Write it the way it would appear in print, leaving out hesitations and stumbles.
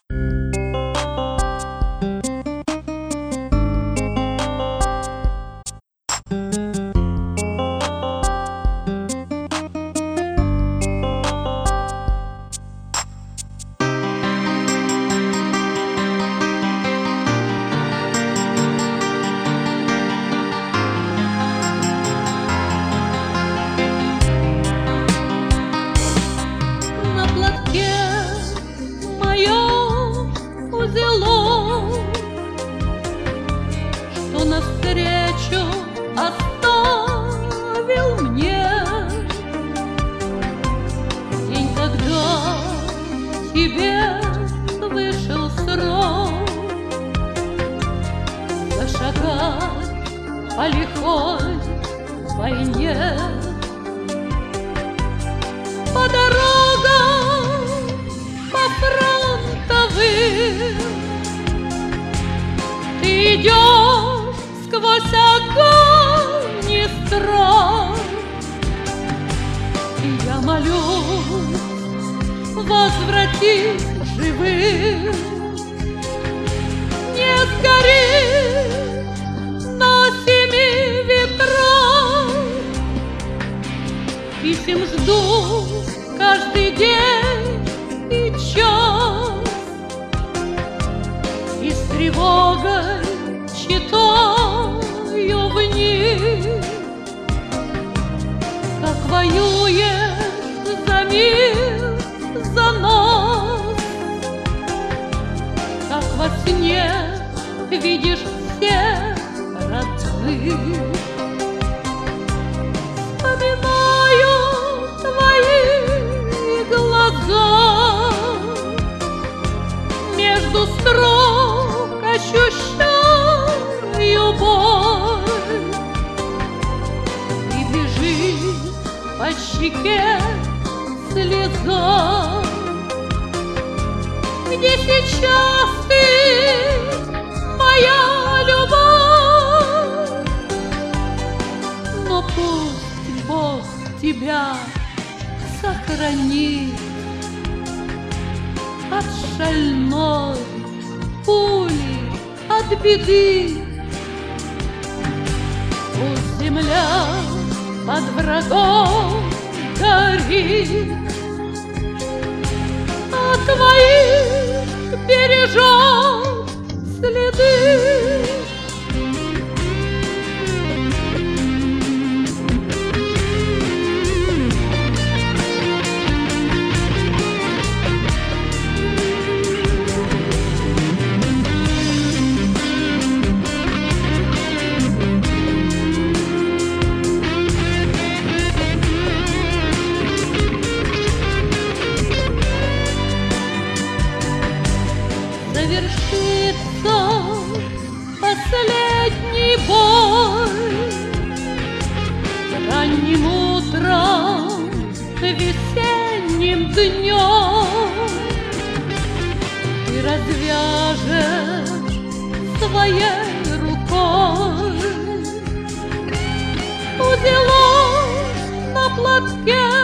Что навстречу оставил мне день, когда тебе вышел срок зашагать по лихой войне, по дорогам, по фронтовым. Ты идешь сквозь огонь и страх, и я молюсь, возвратись живым. Не сгори на семи ветрах, писем жду каждый день и час, и с тревогой читаю в них, как воюешь за мир, за нас, как во сне видишь всех родных. Вспоминаю твои глаза, между строк ощущаю боль, и бежит по щеке слеза. Где сейчас ты, моя любовь? Но пусть Бог тебя сохранит от шальной пули, от беды. Пусть земля под врагом горит, а твоих бережет следы. Завершится последний бой ранним утром, весенним днем. Ты развяжешь своей рукой узелок на платке